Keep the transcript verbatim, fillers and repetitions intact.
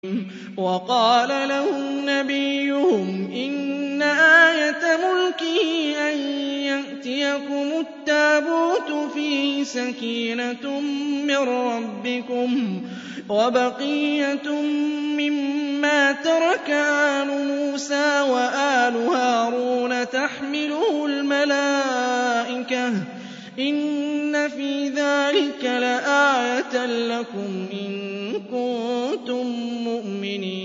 وَقَالَ لَهُمْ نَبِيُّهُمْ إِنَّ آيَةَ مُلْكِهِ أَن يَأْتِيَكُمُ التَّابُوتُ فِيهِ سَكِينَةٌ مِّن رَّبِّكُمْ وَبَقِيَّةٌ مِّمَّا تَرَكَ آلُ مُوسَىٰ وَآلُ هَارُونَ تَحْمِلُهُ الْمَلَائِكَةُ ۚ إِنَّ فِي ذَٰلِكَ لَآيَةً لَّكُمْ إِن كُنتُم مُّؤْمِنِينَ